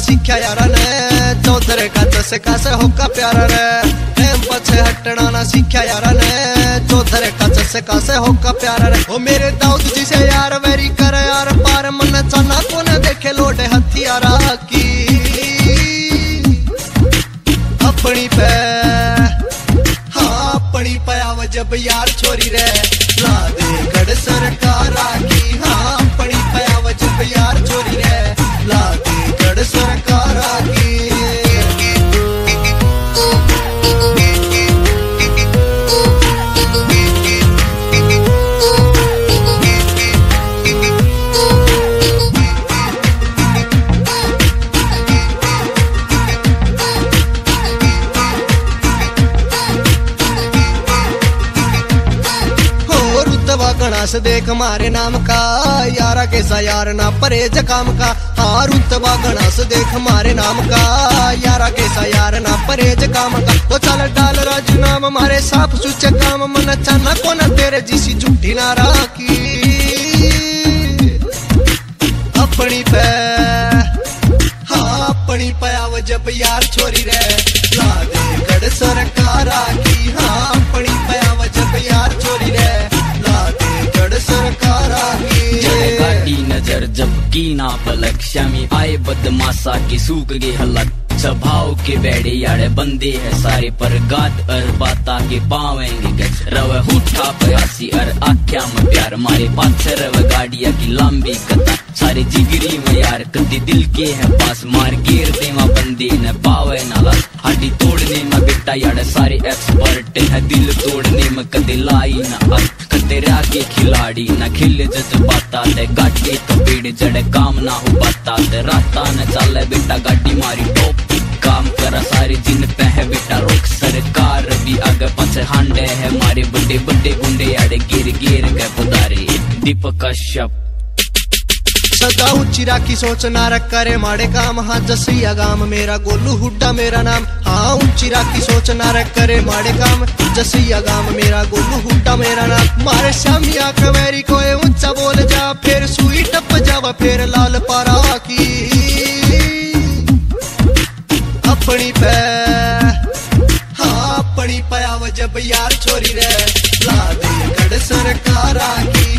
सीख्या यारा ने, चौधरे का चस्का से होका प्यारा रे। प्रेम पछे हटना ना सीख्या यारा ने, चौधरे का चस्का से होका प्यारा रे। ओ मेरे दाऊद जी से यार वेरी कर यार पार, मन चना को न देखे लोडे हथियारा की। अपनी पे हाँ अपनी पे आव जब यार छोरी रे, ला दे गढ़ सरकारा की। हाँ अपनी पे आव जब यार छोरी रे, ला दे गढ़ सरकारा की। गणा से देख मारे नाम का, यारा कैसा यार ना परहेज काम का। हाँ रुतबा गणा से देख मारे नाम का, यारा कैसा यार ना परहेज काम का। तो चल डाल राजू नाम मारे साफ सुचे काम, मन चाना को न तेरे जिसी झूठी ना राखी। अपनी पे हाँ अपनी पे आव जब यार छोरी रे, ला दे गढ़ सरकारा की। हाँ अपनी पे आव जब यार छोरी रे, गाड़ी नजर जब की ना पलक, शामी आए बदमाशा की सूख गए हलक। स्वभाव के बेड़े याड़े बंदे है सारे, पर गात अर बाता के पावेंगे गज। रवे हुठा पयासी अर आख्या में प्यार, मारे पाछे रवे गाड़िया की लंबी कता। सारे जिगरी में यार कदी दिल के है पास, मार गिर दे मा बंदे न पावे ना लाश। हड्डी तोड़ने में बेटा यार सारे एक्सपर्ट है, दिल तोड़ने में कदे लाई ना अर। तेरे आगे खिलाड़ी न खिल जज्बाता ते, गाड़ी तो पेड़ जड़े काम ना हो पाता ते। राता न चले बेटा गाड़ी मारी टोप, काम करा सारे जिन पे है बेटा रोक। सरकार भी आगे पाछे हांडे है, मारे बड़े बड़े गुंडे आड़े गिर गिर गए पुदारे। दीपक कश्यप सदा ऊंची राखी सोच ना रख करे माड़े काम। हाँ जसिया गाम मेरा गोलू हुड्डा मेरा नाम। हाँ ऊंची राखी सोच ना रख करे माड़े काम, जसिया गाम मेरा गोलू हुड्डा मेरा नाम। मारे शामिया कवेरी कोई ऊंचा बोल जा, फिर सुई टप जावा फिर लाल पारा की। अपनी पे हाँ अपनी पे आव जब यार छोरी रे, ला दे गढ़ सरकारा की।